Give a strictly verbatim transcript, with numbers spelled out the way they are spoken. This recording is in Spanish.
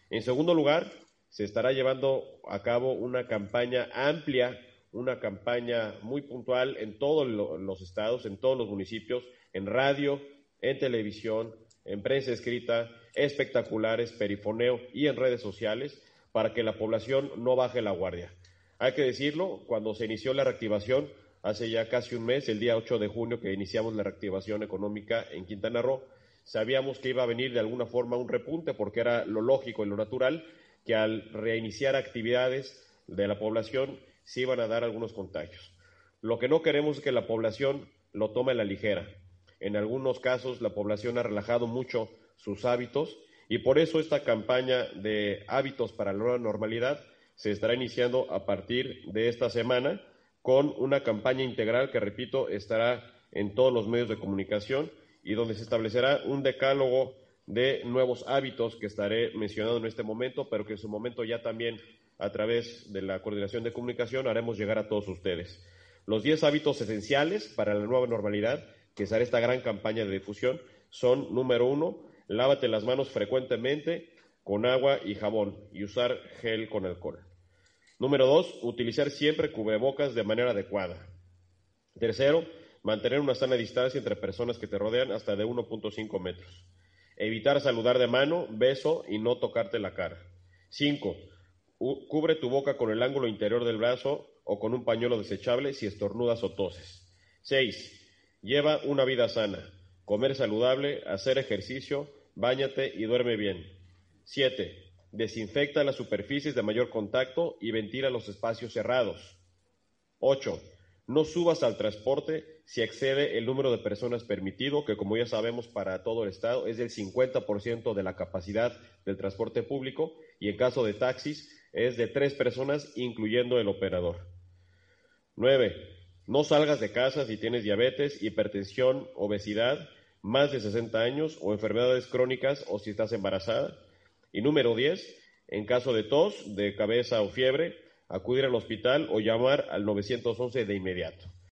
En segundo lugar, se estará llevando a cabo una campaña amplia, una campaña muy puntual en todos los estados, en todos los municipios, en radio, en televisión, en prensa escrita, espectaculares, perifoneo y en redes sociales, para que la población no baje la guardia. Hay que decirlo, cuando se inició la reactivación, hace ya casi un mes, el día ocho de junio que iniciamos la reactivación económica en Quintana Roo, sabíamos que iba a venir de alguna forma un repunte, porque era lo lógico y lo natural que al reiniciar actividades de la población se iban a dar algunos contagios. Lo que no queremos es que la población lo tome a la ligera. En algunos casos la población ha relajado mucho sus hábitos y por eso esta campaña de hábitos para la nueva normalidad se estará iniciando a partir de esta semana con una campaña integral que, repito, estará en todos los medios de comunicación y donde se establecerá un decálogo de nuevos hábitos que estaré mencionando en este momento, pero que en su momento ya también a través de la coordinación de comunicación haremos llegar a todos ustedes. Los diez hábitos esenciales para la nueva normalidad, que será esta gran campaña de difusión, son: número uno, lávate las manos frecuentemente con agua y jabón y usar gel con alcohol. Número dos, utilizar siempre cubrebocas de manera adecuada. Tercero, mantener una sana distancia entre personas que te rodean hasta de uno punto cinco metros. Evitar saludar de mano, beso y no tocarte la cara. Cinco, cubre tu boca con el ángulo interior del brazo o con un pañuelo desechable si estornudas o toses. Seis, lleva una vida sana, comer saludable, hacer ejercicio, báñate y duerme bien. Siete, desinfecta las superficies de mayor contacto y ventila los espacios cerrados. Ocho, no subas al transporte si excede el número de personas permitido, que como ya sabemos para todo el estado es del cincuenta por ciento de la capacidad del transporte público, y en caso de taxis es de tres personas incluyendo el operador. Nueve, no salgas de casa si tienes diabetes, hipertensión, obesidad, más de sesenta años o enfermedades crónicas o si estás embarazada. Y número diez, en caso de tos, de cabeza o fiebre, acudir al hospital o llamar al nueve once de inmediato.